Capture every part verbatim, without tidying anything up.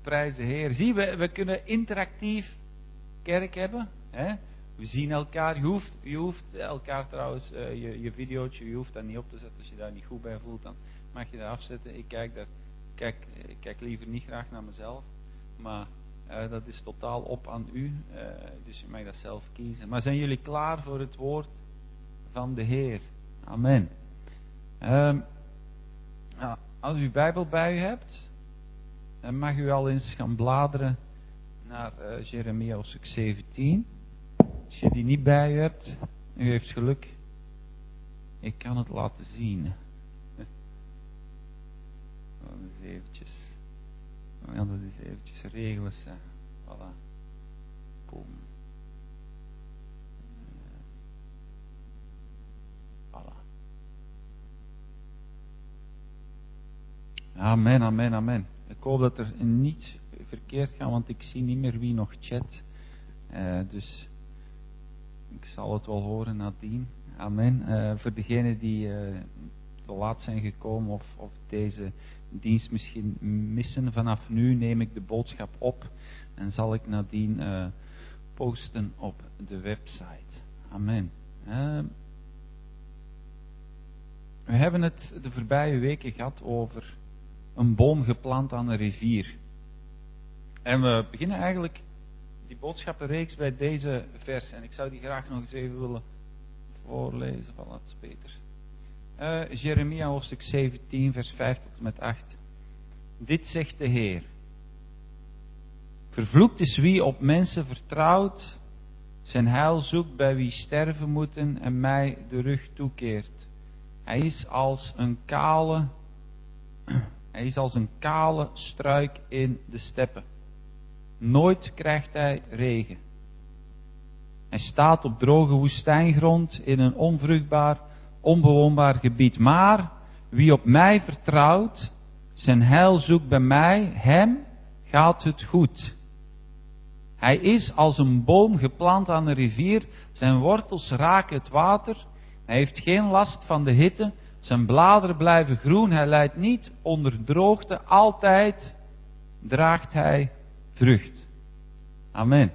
prijs de Heer. Zie, we, we kunnen interactief kerk hebben. Hè? We zien elkaar. Je hoeft, je hoeft elkaar trouwens, uh, je, je videootje, je hoeft dat niet op te zetten. Als je daar niet goed bij voelt, dan mag je dat afzetten. Ik kijk, daar, kijk, ik kijk liever niet graag naar mezelf. Maar uh, dat is totaal op aan u. Uh, dus je mag dat zelf kiezen. Maar zijn jullie klaar voor het woord van de Heer? Amen. Um, nou, als u Bijbel bij u hebt, dan mag u al eens gaan bladeren naar uh, Jeremia hoofdstuk zeventien. Als je die niet bij u hebt, u heeft geluk. Ik kan het laten zien. Dat is eventjes. We gaan dat eens eventjes regelen. Voilà. Boom. Voilà. Amen, amen, amen. Ik hoop dat er niets verkeerd gaat, want ik zie niet meer wie nog chat. Uh, dus ik zal het wel horen nadien. Amen. Uh, voor degenen die uh, te laat zijn gekomen of, of deze dienst misschien missen, vanaf nu neem ik de boodschap op en zal ik nadien uh, posten op de website. Amen. Uh, we hebben het de voorbije weken gehad over een boom geplant aan een rivier. En we beginnen eigenlijk die boodschappenreeks bij deze vers. En ik zou die graag nog eens even willen voorlezen. Van dat is beter. Uh, Jeremia hoofdstuk zeventien vers vijf tot en met acht. Dit zegt de Heer. Vervloekt is wie op mensen vertrouwt, zijn heil zoekt bij wie sterven moeten en mij de rug toekeert. Hij is als een kale, hij is als een kale struik in de steppen. Nooit krijgt hij regen. Hij staat op droge woestijngrond in een onvruchtbaar, onbewoonbaar gebied. Maar wie op mij vertrouwt, zijn heil zoekt bij mij, hem gaat het goed. Hij is als een boom geplant aan een rivier, zijn wortels raken het water. Hij heeft geen last van de hitte, zijn bladeren blijven groen, hij lijdt niet onder droogte, altijd draagt hij vrucht. Amen.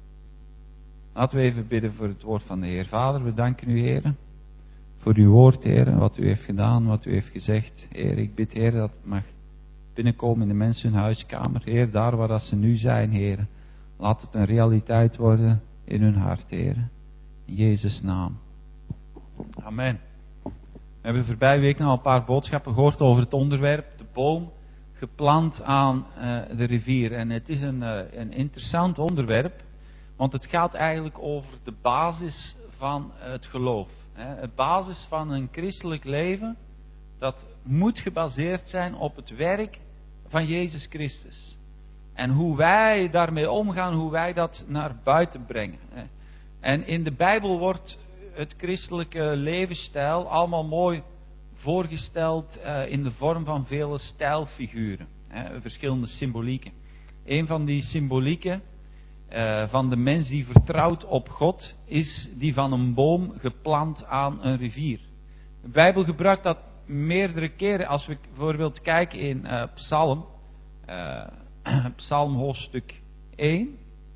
Laten we even bidden voor het woord van de Heer. Vader, we danken u, Heer, voor uw woord, Heer, wat u heeft gedaan, wat u heeft gezegd. Heer, ik bid, Heer, dat het mag binnenkomen in de mensen hun huiskamer. Heer, daar waar dat ze nu zijn, Heer, laat het een realiteit worden in hun hart, Heer. In Jezus' naam. Amen. We hebben de voorbije weken al een paar boodschappen gehoord over het onderwerp, de boom geplant aan uh, de rivier. En het is een, uh, een interessant onderwerp, want het gaat eigenlijk over de basis van het geloof. Hè. De basis van een christelijk leven, dat moet gebaseerd zijn op het werk van Jezus Christus. En hoe wij daarmee omgaan, hoe wij dat naar buiten brengen. Hè. En in de Bijbel wordt het christelijke levensstijl allemaal mooi voorgesteld uh, in de vorm van vele stijlfiguren. Hè, verschillende symbolieken. Een van die symbolieken uh, van de mens die vertrouwt op God is die van een boom geplant aan een rivier. De Bijbel gebruikt dat meerdere keren. Als we bijvoorbeeld kijken in uh, Psalm, uh, Psalm hoofdstuk één.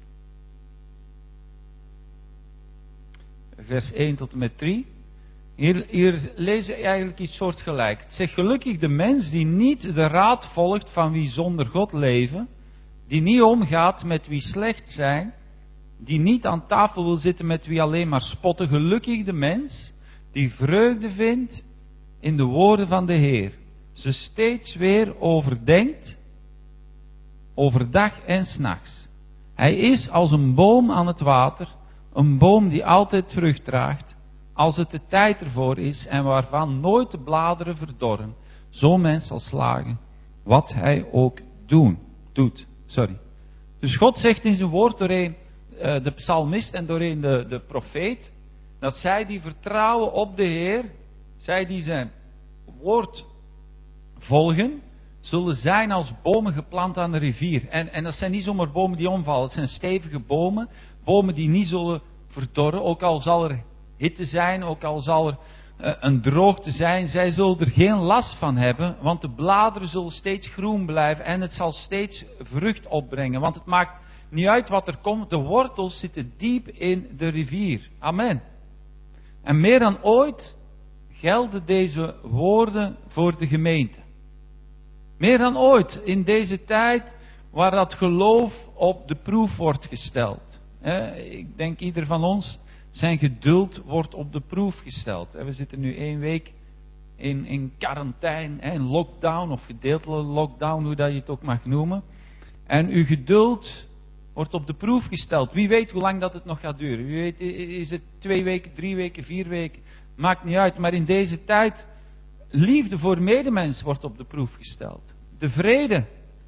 Vers één tot en met drie. Hier, hier lezen we eigenlijk iets soortgelijks. Het zegt, gelukkig de mens die niet de raad volgt van wie zonder God leven, die niet omgaat met wie slecht zijn, die niet aan tafel wil zitten met wie alleen maar spotten. Gelukkig de mens die vreugde vindt in de woorden van de Heer, ze steeds weer overdenkt, overdag en 's nachts. Hij is als een boom aan het water, een boom die altijd vrucht draagt, als het de tijd ervoor is en waarvan nooit de bladeren verdorren. Zo'n mens zal slagen, wat hij ook doen, doet. Sorry. Dus God zegt in zijn woord doorheen uh, de psalmist en doorheen de, de profeet, dat zij die vertrouwen op de Heer, zij die zijn woord volgen, zullen zijn als bomen geplant aan de rivier. En, en dat zijn niet zomaar bomen die omvallen, het zijn stevige bomen, bomen die niet zullen verdorren, ook al zal er hitte zijn, ook al zal er uh, een droogte zijn. Zij zullen er geen last van hebben, want de bladeren zullen steeds groen blijven en het zal steeds vrucht opbrengen. Want het maakt niet uit wat er komt, de wortels zitten diep in de rivier. Amen. En meer dan ooit gelden deze woorden voor de gemeente. Meer dan ooit in deze tijd waar dat geloof op de proef wordt gesteld. Ik denk ieder van ons, zijn geduld wordt op de proef gesteld. We zitten nu één week in, in quarantaine, in lockdown of gedeeltelijke lockdown, hoe dat je het ook mag noemen. En uw geduld wordt op de proef gesteld. Wie weet hoe lang dat het nog gaat duren. Wie weet, is het twee weken, drie weken, vier weken. Maakt niet uit. Maar in deze tijd, liefde voor medemens wordt op de proef gesteld. De vrede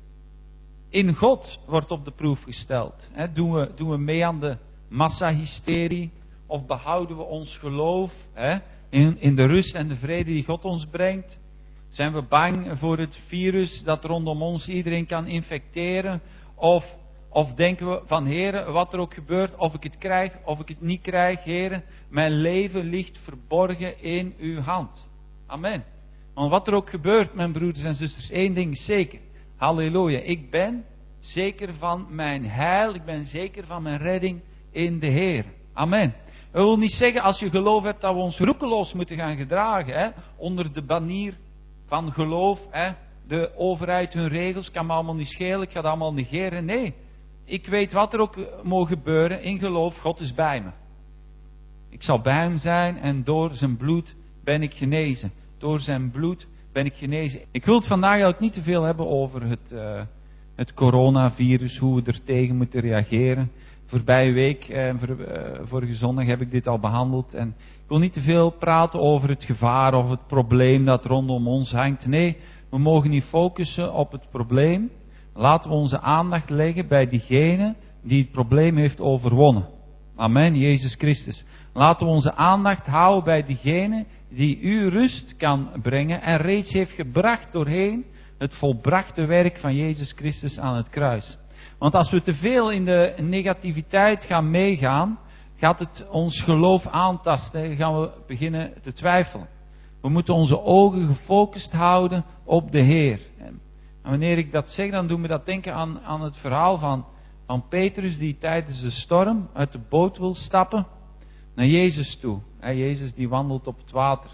in God wordt op de proef gesteld. He, doen, we, doen we mee aan de massahysterie? Of behouden we ons geloof he, in, in de rust en de vrede die God ons brengt? Zijn we bang voor het virus dat rondom ons iedereen kan infecteren? Of, of denken we van Heere, wat er ook gebeurt, of ik het krijg of ik het niet krijg, Heere, mijn leven ligt verborgen in uw hand. Amen. Want wat er ook gebeurt, mijn broeders en zusters, één ding is zeker. Halleluja. Ik ben zeker van mijn heil. Ik ben zeker van mijn redding in de Heer. Amen. Dat wil niet zeggen als je geloof hebt dat we ons roekeloos moeten gaan gedragen. Hè? Onder de banier van geloof. Hè? De overheid hun regels kan me allemaal niet schelen. Ik ga dat allemaal negeren. Nee. Ik weet wat er ook moet gebeuren. In geloof, God is bij me. Ik zal bij hem zijn en door zijn bloed ben ik genezen. Door zijn bloed ben ik genezen. Ik wil het vandaag eigenlijk niet te veel hebben over het, uh, het coronavirus, hoe we er tegen moeten reageren. Voorbije week, uh, voor, uh, vorige zondag heb ik dit al behandeld. En ik wil niet te veel praten over het gevaar of het probleem dat rondom ons hangt. Nee, we mogen niet focussen op het probleem. Laten we onze aandacht leggen bij diegene die het probleem heeft overwonnen. Amen, Jezus Christus. Laten we onze aandacht houden bij diegene die u rust kan brengen en reeds heeft gebracht doorheen het volbrachte werk van Jezus Christus aan het kruis. Want als we te veel in de negativiteit gaan meegaan, gaat het ons geloof aantasten en gaan we beginnen te twijfelen. We moeten onze ogen gefocust houden op de Heer. En wanneer ik dat zeg, dan doet me dat denken aan, aan het verhaal van, van Petrus die tijdens de storm uit de boot wil stappen naar Jezus toe. En Jezus die wandelt op het water.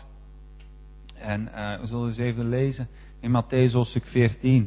En uh, we zullen eens even lezen in Mattheüs hoofdstuk veertien.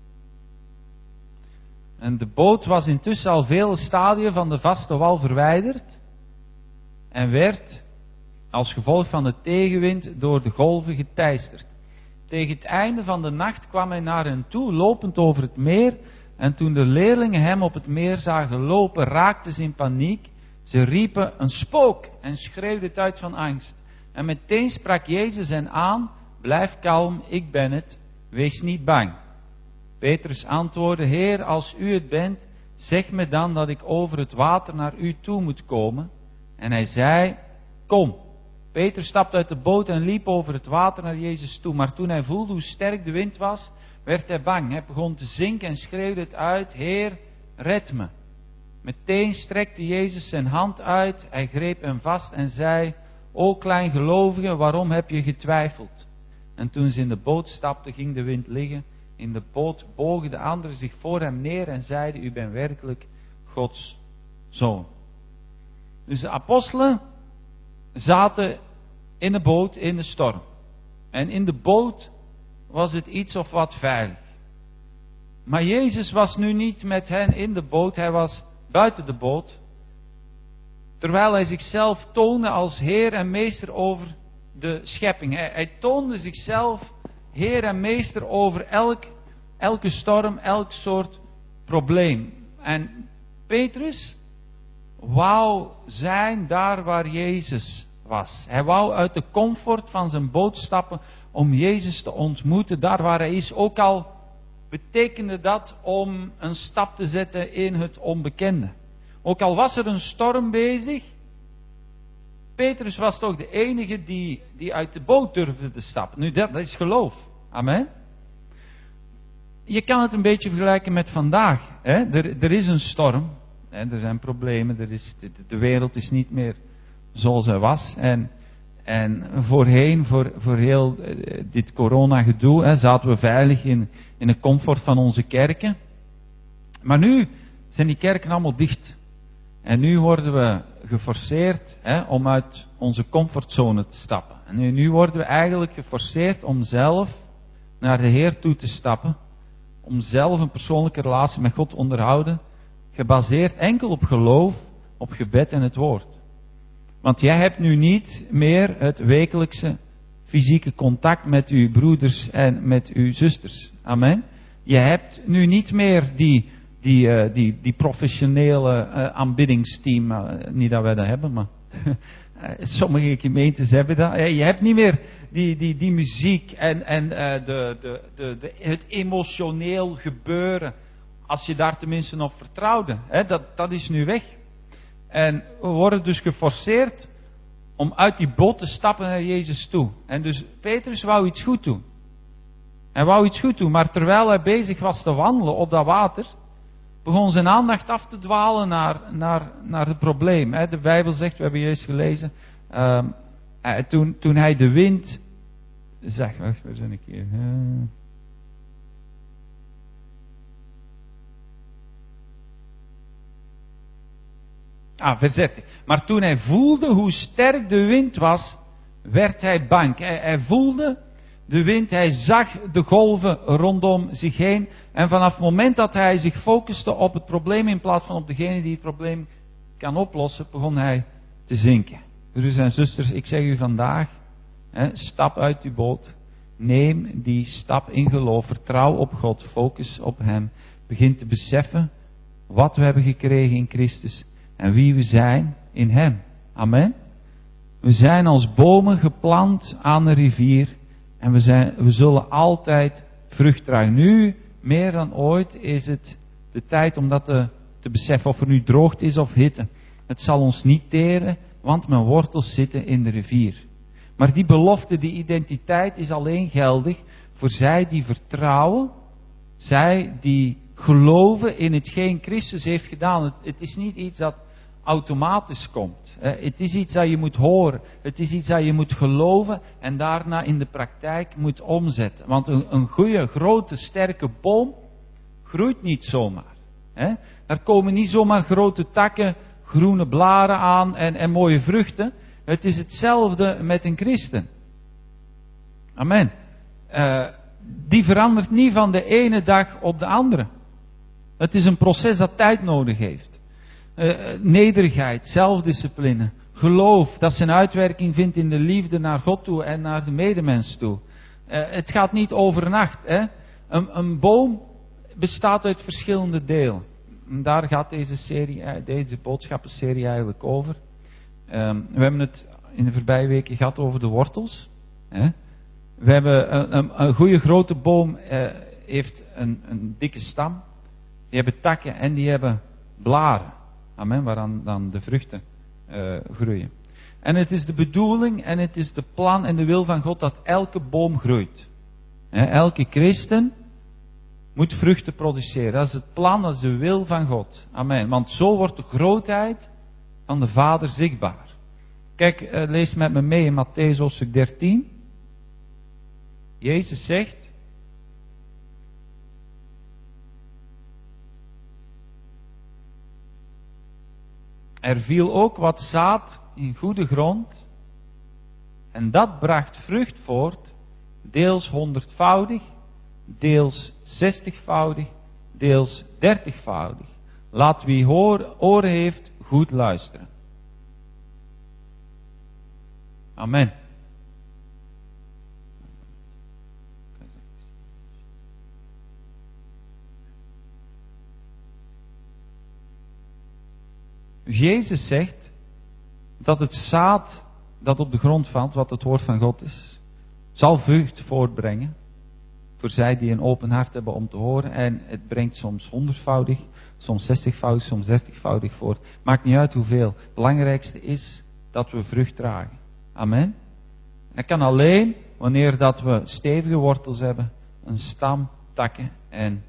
En de boot was intussen al vele stadia van de vaste wal verwijderd. En werd als gevolg van de tegenwind door de golven geteisterd. Tegen het einde van de nacht kwam hij naar hen toe, lopend over het meer. En toen de leerlingen hem op het meer zagen lopen, raakten ze in paniek. Ze riepen een spook en schreeuwden het uit van angst. En meteen sprak Jezus hen aan, blijf kalm, ik ben het, wees niet bang. Petrus antwoordde, Heer, als u het bent, zeg me dan dat ik over het water naar u toe moet komen. En hij zei, kom. Petrus stapte uit de boot en liep over het water naar Jezus toe. Maar toen hij voelde hoe sterk de wind was, werd hij bang. Hij begon te zinken en schreeuwde het uit, Heer, red me. Meteen strekte Jezus zijn hand uit, hij greep hem vast en zei, o kleingelovige, waarom heb je getwijfeld? En toen ze in de boot stapten, ging de wind liggen. In de boot bogen de anderen zich voor hem neer en zeiden, u bent werkelijk Gods zoon. Dus de apostelen zaten in de boot in de storm. En in de boot was het iets of wat veilig. Maar Jezus was nu niet met hen in de boot, hij was buiten de boot. Terwijl hij zichzelf toonde als Heer en Meester over de schepping. Hij, hij toonde zichzelf Heer en Meester over elk, elke storm, elk soort probleem. En Petrus wou zijn daar waar Jezus was. Hij wou uit de comfort van zijn boot stappen om Jezus te ontmoeten, daar waar hij is. Ook al betekende dat om een stap te zetten in het onbekende. Ook al was er een storm bezig, Petrus was toch de enige die, die uit de boot durfde te stappen. Nu, dat, dat is geloof. Amen. Je kan het een beetje vergelijken met vandaag. Hè? Er, er is een storm. Hè? Er zijn problemen. Er is, de, de wereld is niet meer zoals hij was. En, En voorheen, voor, voor heel uh, dit corona-gedoe, hè, zaten we veilig in, in de comfort van onze kerken. Maar nu zijn die kerken allemaal dicht. En nu worden we geforceerd hè, om uit onze comfortzone te stappen. En nu, nu worden we eigenlijk geforceerd om zelf naar de Heer toe te stappen. Om zelf een persoonlijke relatie met God te onderhouden. Gebaseerd enkel op geloof, op gebed en het woord. Want jij hebt nu niet meer het wekelijkse fysieke contact met uw broeders en met uw zusters. Amen. Je hebt nu niet meer die, die, uh, die, die professionele uh, aanbiddingsteam. Uh, niet dat wij dat hebben, maar sommige gemeentes hebben dat. Je hebt niet meer die, die, die muziek en, en uh, de, de, de, de, het emotioneel gebeuren. Als je daar tenminste op vertrouwde. Hè, dat, dat is nu weg. En we worden dus geforceerd om uit die boot te stappen naar Jezus toe. En dus Petrus wou iets goed doen. Hij wou iets goed doen, maar terwijl hij bezig was te wandelen op dat water, begon zijn aandacht af te dwalen naar, naar, naar het probleem. De Bijbel zegt, we hebben juist gelezen, uh, toen, toen hij de wind zag, wacht, waar ben ik hier? Uh, Ah, vers dertig. Maar toen hij voelde hoe sterk de wind was, werd hij bang. Hij, hij voelde de wind, hij zag de golven rondom zich heen. En vanaf het moment dat hij zich focuste op het probleem in plaats van op degene die het probleem kan oplossen, begon hij te zinken. Broeders en zusters, ik zeg u vandaag, hè, stap uit uw boot. Neem die stap in geloof. Vertrouw op God. Focus op Hem. Begin te beseffen wat we hebben gekregen in Christus. En wie we zijn in Hem. Amen. We zijn als bomen geplant aan een rivier. En we, zijn, we zullen altijd vrucht dragen. Nu, meer dan ooit, is het de tijd om dat te, te beseffen. Of er nu droogte is of hitte. Het zal ons niet teren, want mijn wortels zitten in de rivier. Maar die belofte, die identiteit is alleen geldig voor zij die vertrouwen. Zij die geloven in hetgeen Christus heeft gedaan. Het, het is niet iets dat automatisch komt. Het is iets dat je moet horen. Het is iets dat je moet geloven en daarna in de praktijk moet omzetten. Want een, een goede, grote, sterke boom groeit niet zomaar. Er komen niet zomaar grote takken, groene blaren aan en, en mooie vruchten. Het is hetzelfde met een christen. Amen. Uh, die verandert niet van de ene dag op de andere. Het is een proces dat tijd nodig heeft. Uh, nederigheid, zelfdiscipline, geloof dat zijn uitwerking vindt in de liefde naar God toe en naar de medemens toe. Uh, het gaat niet overnacht. Hè? Een, een boom bestaat uit verschillende delen. En daar gaat deze serie, deze boodschappenserie eigenlijk over. Um, we hebben het in de voorbije weken gehad over de wortels. Hè? We hebben een, een, een goede grote boom uh, heeft een, een dikke stam. Die hebben takken en die hebben blaren. Amen, waaraan dan de vruchten uh, groeien. En het is de bedoeling en het is de plan en de wil van God dat elke boom groeit. He, elke christen moet vruchten produceren. Dat is het plan, dat is de wil van God. Amen. Want zo wordt de grootheid van de Vader zichtbaar. Kijk, uh, lees met me mee in Mattheüs hoofdstuk dertien. Jezus zegt: er viel ook wat zaad in goede grond, en dat bracht vrucht voort, deels honderdvoudig, deels zestigvoudig, deels dertigvoudig. Laat wie hoor, oren heeft, goed luisteren. Amen. Jezus zegt dat het zaad dat op de grond valt, wat het woord van God is, zal vrucht voortbrengen voor zij die een open hart hebben om te horen. En het brengt soms honderdvoudig, soms zestigvoudig, soms dertigvoudig voort. Maakt niet uit hoeveel. Het belangrijkste is dat we vrucht dragen. Amen. Dat kan alleen wanneer dat we stevige wortels hebben, een stam, takken en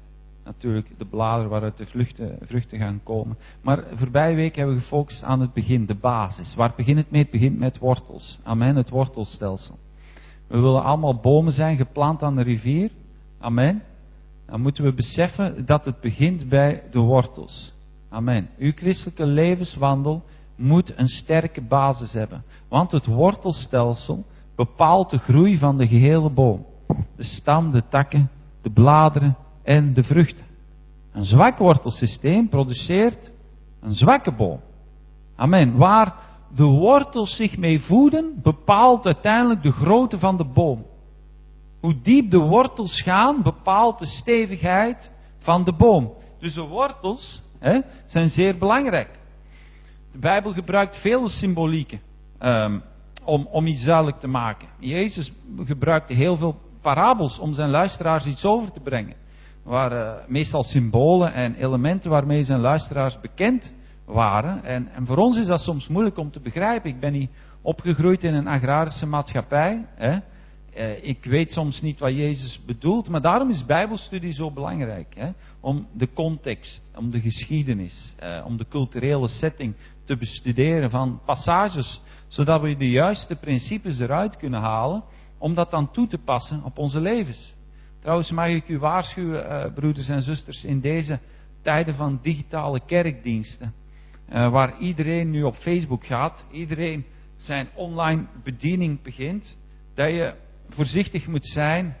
natuurlijk de bladeren waaruit de vruchten, vruchten gaan komen. Maar voorbije week hebben we gefocust aan het begin, de basis. Waar begint het mee? Het begint met wortels. Amen, het wortelstelsel. We willen allemaal bomen zijn, geplant aan de rivier. Amen. Dan moeten we beseffen dat het begint bij de wortels. Amen. Uw christelijke levenswandel moet een sterke basis hebben. Want het wortelstelsel bepaalt de groei van de gehele boom. De stam, de takken, de bladeren en de vruchten. Een zwak wortelsysteem produceert een zwakke boom. Amen. Waar de wortels zich mee voeden, bepaalt uiteindelijk de grootte van de boom. Hoe diep de wortels gaan, bepaalt de stevigheid van de boom. Dus de wortels hè, zijn zeer belangrijk. De Bijbel gebruikt veel symbolieken um, om, om iets duidelijk te maken. Jezus gebruikte heel veel parabels om zijn luisteraars iets over te brengen. Er waren uh, meestal symbolen en elementen waarmee zijn luisteraars bekend waren. En, en voor ons is dat soms moeilijk om te begrijpen. Ik ben niet opgegroeid in een agrarische maatschappij. Hè. Uh, ik weet soms niet wat Jezus bedoelt, maar daarom is Bijbelstudie zo belangrijk. Hè? Om de context, om de geschiedenis, uh, om de culturele setting te bestuderen van passages, zodat we de juiste principes eruit kunnen halen, om dat dan toe te passen op onze levens. Trouwens mag ik u waarschuwen, uh, broeders en zusters, in deze tijden van digitale kerkdiensten, uh, waar iedereen nu op Facebook gaat, iedereen zijn online bediening begint, dat je voorzichtig moet zijn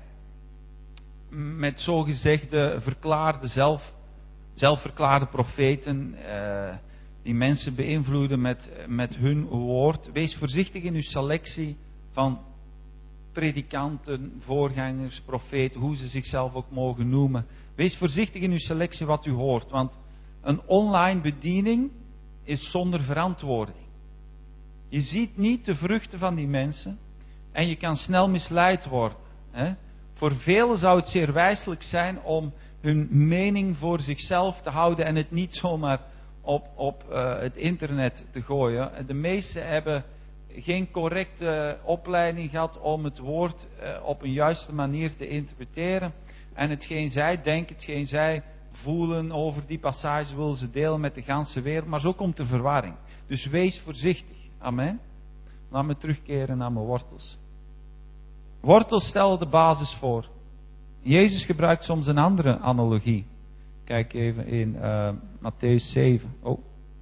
met zogezegde verklaarde zelf, zelfverklaarde profeten uh, die mensen beïnvloeden met, met hun woord. Wees voorzichtig in uw selectie van predikanten, voorgangers, profeten, hoe ze zichzelf ook mogen noemen. Wees voorzichtig in uw selectie wat u hoort, want een online bediening is zonder verantwoording. Je ziet niet de vruchten van die mensen. En je kan snel misleid worden. Hè? Voor velen zou het zeer wijselijk zijn om hun mening voor zichzelf te houden en het niet zomaar op, op uh, het internet te gooien. De meesten hebben geen correcte opleiding gehad om het woord uh, op een juiste manier te interpreteren. En hetgeen zij denken, hetgeen zij voelen over die passage willen ze delen met de ganse wereld. Maar zo komt de verwarring. Dus wees voorzichtig. Amen. Laat me terugkeren naar mijn wortels. Wortels stellen de basis voor. Jezus gebruikt soms een andere analogie. Kijk even in uh, Mattheüs zeven. Oh.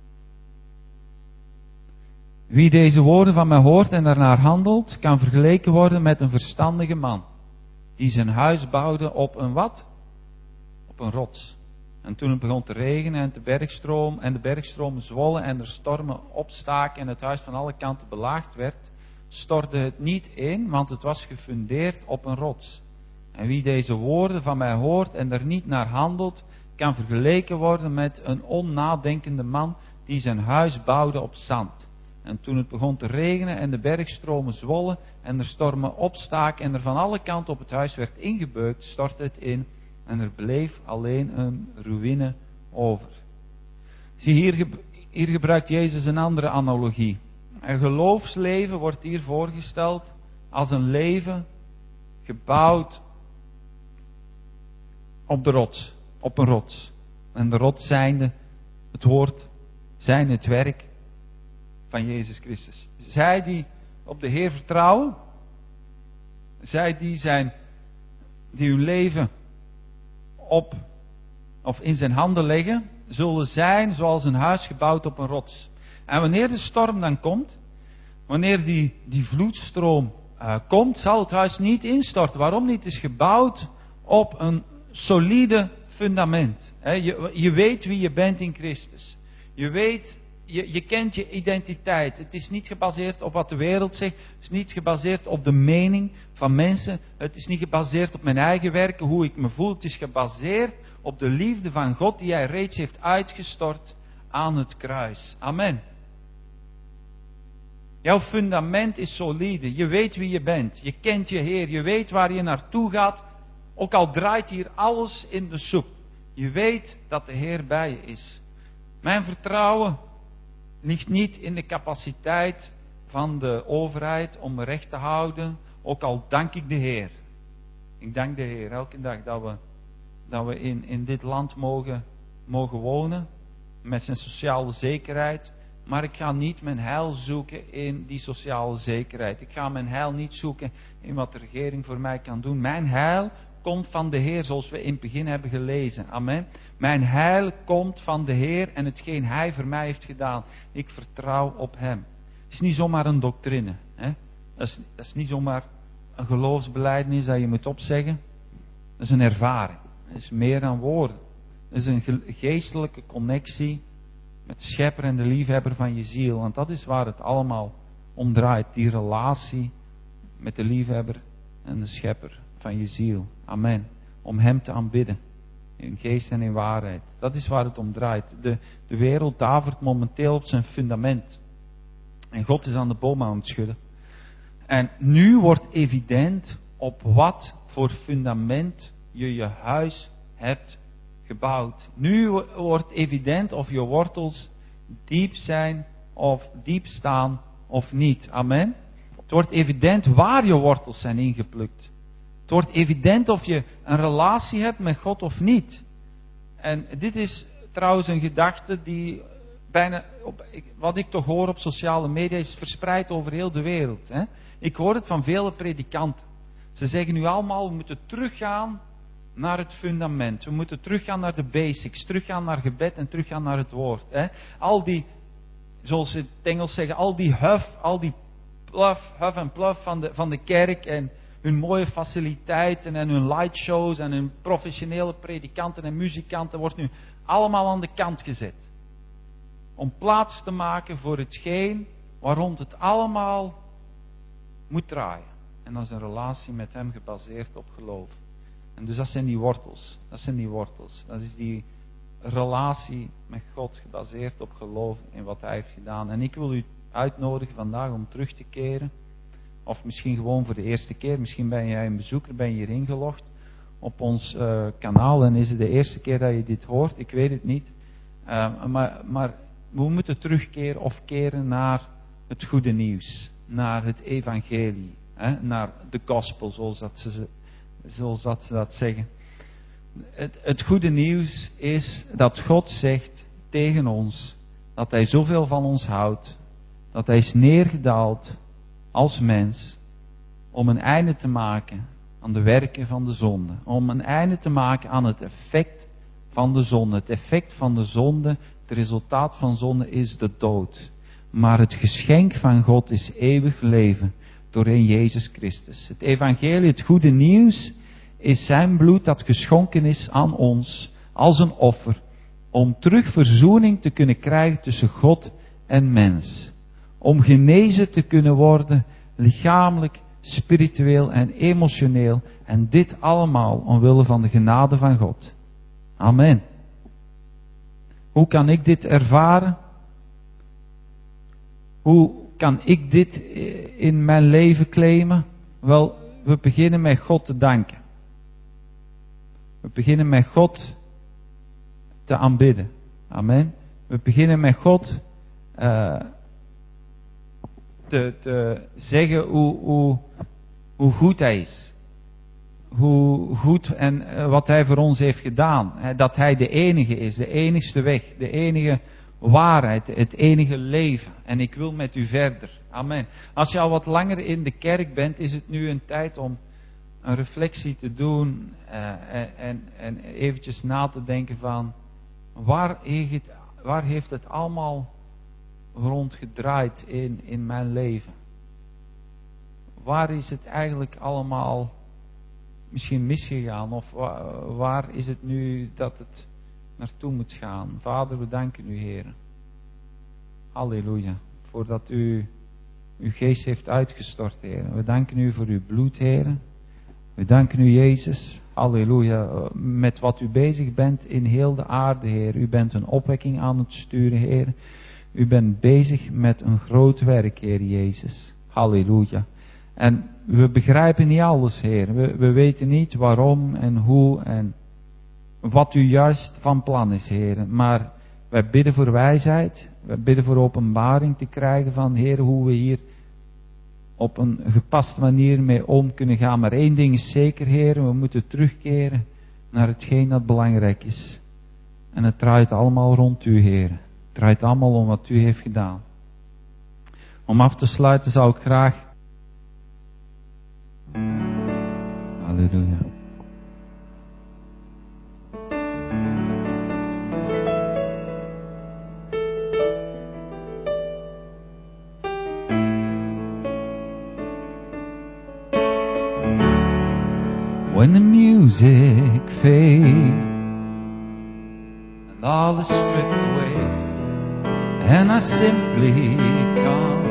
Wie deze woorden van mij hoort en daarnaar handelt, kan vergeleken worden met een verstandige man. Die zijn huis bouwde op een wat? Op een rots. En toen het begon te regenen en de bergstroom en de bergstromen zwollen en er stormen opstaken en het huis van alle kanten belaagd werd, stortte het niet in, want het was gefundeerd op een rots. En wie deze woorden van mij hoort en er niet naar handelt, kan vergeleken worden met een onnadenkende man die zijn huis bouwde op zand. En toen het begon te regenen en de bergstromen zwollen en er stormen opstaken en er van alle kanten op het huis werd ingebeukt, stortte het in en er bleef alleen een ruïne over. Zie, hier, hier gebruikt Jezus een andere analogie. Een geloofsleven wordt hier voorgesteld als een leven gebouwd op de rots, op een rots. En de rots zijnde het woord, zijn het werk van Jezus Christus. Zij die op de Heer vertrouwen, zij die zijn, die hun leven op of in zijn handen leggen, zullen zijn zoals een huis gebouwd op een rots. En wanneer de storm dan komt, wanneer die, die vloedstroom uh, komt, zal het huis niet instorten. Waarom niet? Het is gebouwd op een solide fundament. He, je, je weet wie je bent in Christus. Je weet, je, je kent je identiteit. Het is niet gebaseerd op wat de wereld zegt. Het is niet gebaseerd op de mening van mensen. Het is niet gebaseerd op mijn eigen werken, hoe ik me voel. Het is gebaseerd op de liefde van God die Hij reeds heeft uitgestort aan het kruis. Amen. Jouw fundament is solide. Je weet wie je bent. Je kent je Heer. Je weet waar je naartoe gaat. Ook al draait hier alles in de soep. Je weet dat de Heer bij je is. Mijn vertrouwen ligt niet in de capaciteit van de overheid om me recht te houden. Ook al dank ik de Heer. Ik dank de Heer elke dag dat we, dat we in, in dit land mogen, mogen wonen, met zijn sociale zekerheid. Maar ik ga niet mijn heil zoeken in die sociale zekerheid. Ik ga mijn heil niet zoeken in wat de regering voor mij kan doen. Mijn heil komt van de Heer, zoals we in het begin hebben gelezen. Amen. Mijn heil komt van de Heer en hetgeen Hij voor mij heeft gedaan. Ik vertrouw op Hem. Het is niet zomaar een doctrine. Hè? Dat is, dat is niet zomaar een geloofsbelijdenis dat je moet opzeggen. Dat is een ervaring. Dat is meer dan woorden. Dat is een geestelijke connectie met de schepper en de liefhebber van je ziel. Want dat is waar het allemaal om draait. Die relatie met de liefhebber en de schepper van je ziel. Amen. Om Hem te aanbidden. In geest en in waarheid. Dat is waar het om draait. De, de wereld davert momenteel op zijn fundament. En God is aan de boom aan het schudden. En nu wordt evident op wat voor fundament je je huis hebt gebouwd. Nu wordt evident of je wortels diep zijn of diep staan of niet. Amen. Het wordt evident waar je wortels zijn ingeplukt. Het wordt evident of je een relatie hebt met God of niet. En dit is trouwens een gedachte die bijna, op, wat ik toch hoor op sociale media, is verspreid over heel de wereld. Hè? Ik hoor het van vele predikanten. Ze zeggen nu allemaal, we moeten teruggaan naar het fundament. We moeten teruggaan naar de basics. Teruggaan naar gebed en teruggaan naar het woord. Hè? Al die, zoals ze in het Engels zeggen, al die huff, al die pluff, huff en pluff van de, van de kerk en hun mooie faciliteiten en hun lightshows en hun professionele predikanten en muzikanten wordt nu allemaal aan de kant gezet. Om plaats te maken voor hetgeen waar rond het allemaal moet draaien. En dat is een relatie met Hem gebaseerd op geloof. En dus dat zijn die wortels. Dat zijn die wortels. Dat is die relatie met God gebaseerd op geloof in wat Hij heeft gedaan. En ik wil u uitnodigen vandaag om terug te keren. Of misschien gewoon voor de eerste keer. Misschien ben jij een bezoeker, ben je hier ingelogd op ons uh, kanaal. En is het de eerste keer dat je dit hoort. Ik weet het niet. Uh, maar, maar we moeten terugkeren of keren naar het goede nieuws. Naar het evangelie. Hè? Naar de gospel, zoals dat ze, zoals dat, ze dat zeggen. Het, het goede nieuws is dat God zegt tegen ons dat Hij zoveel van ons houdt. Dat Hij is neergedaald als mens om een einde te maken aan de werken van de zonde. Om een einde te maken aan het effect van de zonde. Het effect van de zonde, het resultaat van zonde is de dood. Maar het geschenk van God is eeuwig leven doorheen Jezus Christus. Het evangelie, het goede nieuws, is zijn bloed dat geschonken is aan ons als een offer. Om terug verzoening te kunnen krijgen tussen God en mens. Om genezen te kunnen worden, lichamelijk, spiritueel en emotioneel. En dit allemaal omwille van de genade van God. Amen. Hoe kan ik dit ervaren? Hoe kan ik dit in mijn leven claimen? Wel, we beginnen met God te danken. We beginnen met God te aanbidden. Amen. We beginnen met God uh, te, te zeggen hoe, hoe, hoe goed Hij is. Hoe goed en uh, wat Hij voor ons heeft gedaan. Hè, dat Hij de enige is, de enigste weg, de enige waarheid, het enige leven. En ik wil met u verder. Amen. Als je al wat langer in de kerk bent, is het nu een tijd om een reflectie te doen uh, en, en, en eventjes na te denken van waar heeft het, waar heeft het allemaal rond gedraaid in, in mijn leven? Waar is het eigenlijk allemaal misschien misgegaan? Of waar, waar is het nu dat het naartoe moet gaan? Vader, we danken u, Heer. Halleluja. Voordat u uw geest heeft uitgestort, Heer. We danken u voor uw bloed, Heer. We danken u, Jezus. Halleluja. Met wat u bezig bent in heel de aarde, Heer. U bent een opwekking aan het sturen, Heer. U bent bezig met een groot werk, Heer Jezus. Halleluja. En we begrijpen niet alles, Heer. We, we weten niet waarom en hoe en wat u juist van plan is, Heer. Maar wij bidden voor wijsheid. Wij bidden voor openbaring te krijgen van, Heer, hoe we hier op een gepaste manier mee om kunnen gaan. Maar één ding is zeker, Heer, we moeten terugkeren naar hetgeen dat belangrijk is. En het draait allemaal rond u, Heer. Het draait allemaal om wat u heeft gedaan. Om af te sluiten zou ik graag... Halleluja. When the music fades and all is stripped away, and I simply come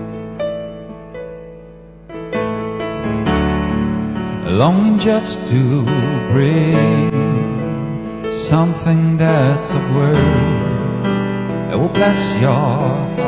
longing just to bring something that's of worth that will bless your heart.